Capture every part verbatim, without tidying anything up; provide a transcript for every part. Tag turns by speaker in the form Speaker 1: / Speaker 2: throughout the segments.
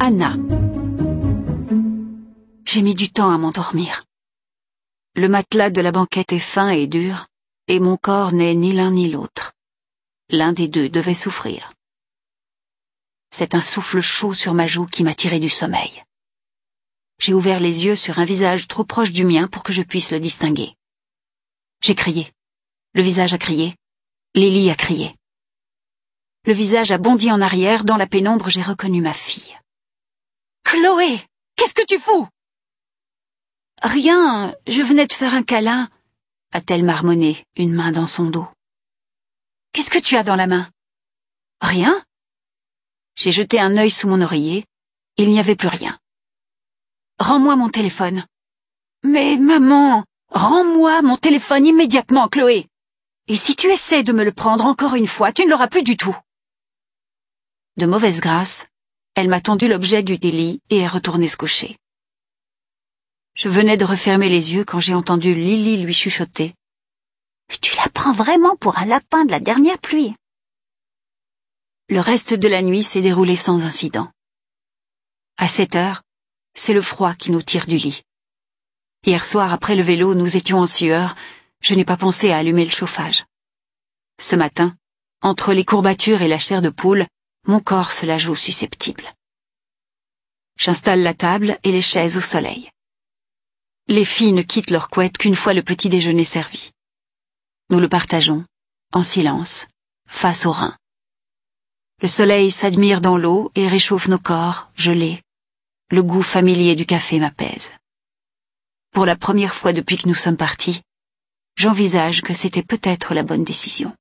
Speaker 1: Anna. J'ai mis du temps à m'endormir. Le matelas de la banquette est fin et dur, et mon corps n'est ni l'un ni l'autre. L'un des deux devait souffrir. C'est un souffle chaud sur ma joue qui m'a tiré du sommeil. J'ai ouvert les yeux sur un visage trop proche du mien pour que je puisse le distinguer. J'ai crié. Le visage a crié. Lily a crié. Le visage a bondi en arrière. Dans la pénombre, j'ai reconnu ma fille. « Chloé, qu'est-ce que tu fous ?»« Rien, je venais de faire un câlin, » a-t-elle marmonné, une main dans son dos. « Qu'est-ce que tu as dans la main ?»« Rien. » J'ai jeté un œil sous mon oreiller. Il n'y avait plus rien. « Rends-moi mon téléphone. »« Mais maman, rends-moi mon téléphone immédiatement, Chloé. Et si tu essaies de me le prendre encore une fois, tu ne l'auras plus du tout. » De mauvaise grâce, elle m'a tendu l'objet du délit et est retournée se coucher. Je venais de refermer les yeux quand j'ai entendu Lily lui chuchoter. « Tu la prends vraiment pour un lapin de la dernière pluie. » Le reste de la nuit s'est déroulé sans incident. À sept heures, c'est le froid qui nous tire du lit. Hier soir, après le vélo, nous étions en sueur. Je n'ai pas pensé à allumer le chauffage. Ce matin, entre les courbatures et la chair de poule, mon corps se la joue susceptible. J'installe la table et les chaises au soleil. Les filles ne quittent leur couette qu'une fois le petit déjeuner servi. Nous le partageons, en silence, face au Rhin. Le soleil s'admire dans l'eau et réchauffe nos corps, gelés. Le goût familier du café m'apaise. Pour la première fois depuis que nous sommes partis, j'envisage que c'était peut-être la bonne décision.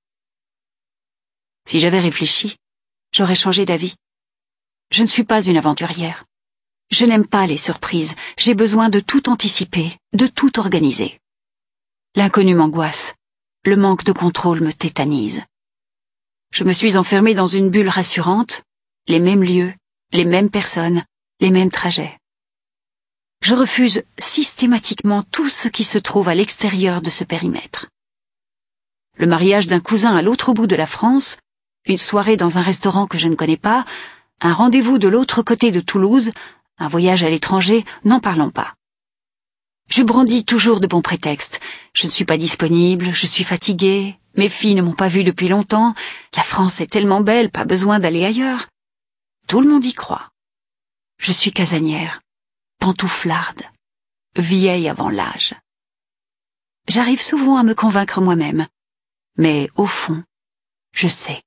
Speaker 1: Si j'avais réfléchi, j'aurais changé d'avis. Je ne suis pas une aventurière. Je n'aime pas les surprises. J'ai besoin de tout anticiper, de tout organiser. L'inconnu m'angoisse. Le manque de contrôle me tétanise. Je me suis enfermée dans une bulle rassurante, les mêmes lieux, les mêmes personnes, les mêmes trajets. Je refuse systématiquement tout ce qui se trouve à l'extérieur de ce périmètre. Le mariage d'un cousin à l'autre bout de la France, une soirée dans un restaurant que je ne connais pas, un rendez-vous de l'autre côté de Toulouse, un voyage à l'étranger, n'en parlons pas. Je brandis toujours de bons prétextes. Je ne suis pas disponible, je suis fatiguée, mes filles ne m'ont pas vue depuis longtemps, la France est tellement belle, pas besoin d'aller ailleurs. Tout le monde y croit. Je suis casanière, pantouflarde, vieille avant l'âge. J'arrive souvent à me convaincre moi-même, mais au fond, je sais.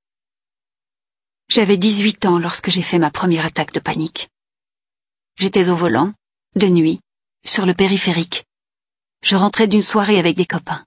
Speaker 1: J'avais dix-huit ans lorsque j'ai fait ma première attaque de panique. J'étais au volant, de nuit, sur le périphérique. Je rentrais d'une soirée avec des copains.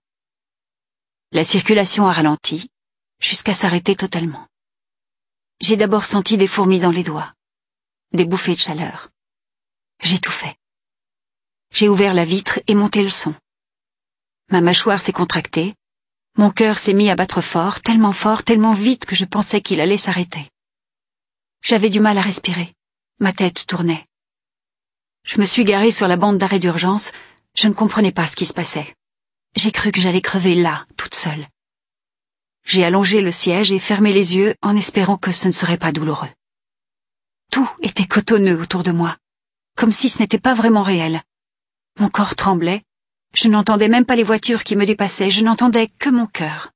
Speaker 1: La circulation a ralenti, jusqu'à s'arrêter totalement. J'ai d'abord senti des fourmis dans les doigts, des bouffées de chaleur. J'ai tout fait. J'ai ouvert la vitre et monté le son. Ma mâchoire s'est contractée, mon cœur s'est mis à battre fort, tellement fort, tellement vite que je pensais qu'il allait s'arrêter. J'avais du mal à respirer, ma tête tournait. Je me suis garée sur la bande d'arrêt d'urgence, je ne comprenais pas ce qui se passait. J'ai cru que j'allais crever là, toute seule. J'ai allongé le siège et fermé les yeux en espérant que ce ne serait pas douloureux. Tout était cotonneux autour de moi, comme si ce n'était pas vraiment réel. Mon corps tremblait, je n'entendais même pas les voitures qui me dépassaient, je n'entendais que mon cœur.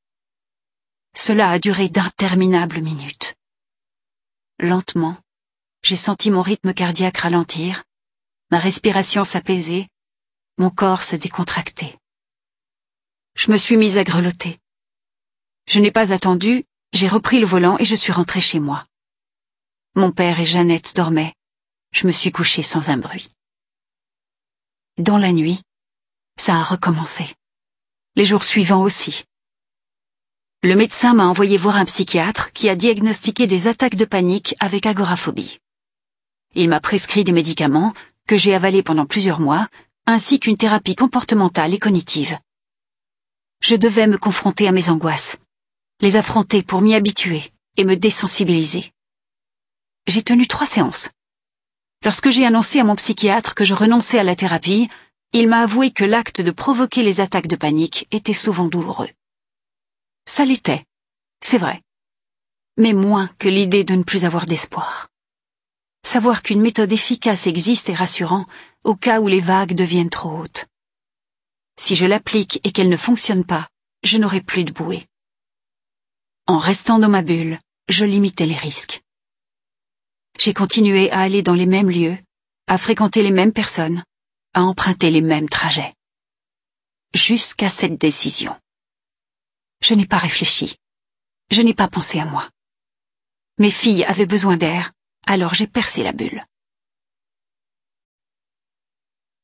Speaker 1: Cela a duré d'interminables minutes. Lentement, j'ai senti mon rythme cardiaque ralentir, ma respiration s'apaiser, mon corps se décontracter. Je me suis mise à grelotter. Je n'ai pas attendu, j'ai repris le volant et je suis rentrée chez moi. Mon père et Jeannette dormaient. Je me suis couchée sans un bruit. Dans la nuit, ça a recommencé. Les jours suivants aussi. Le médecin m'a envoyé voir un psychiatre qui a diagnostiqué des attaques de panique avec agoraphobie. Il m'a prescrit des médicaments que j'ai avalés pendant plusieurs mois, ainsi qu'une thérapie comportementale et cognitive. Je devais me confronter à mes angoisses, les affronter pour m'y habituer et me désensibiliser. J'ai tenu trois séances. Lorsque j'ai annoncé à mon psychiatre que je renonçais à la thérapie, il m'a avoué que l'acte de provoquer les attaques de panique était souvent douloureux. Ça l'était, c'est vrai, mais moins que l'idée de ne plus avoir d'espoir. Savoir qu'une méthode efficace existe est rassurant au cas où les vagues deviennent trop hautes. Si je l'applique et qu'elle ne fonctionne pas, je n'aurai plus de bouée. En restant dans ma bulle, je limitais les risques. J'ai continué à aller dans les mêmes lieux, à fréquenter les mêmes personnes, à emprunter les mêmes trajets. Jusqu'à cette décision. Je n'ai pas réfléchi. Je n'ai pas pensé à moi. Mes filles avaient besoin d'air, alors j'ai percé la bulle.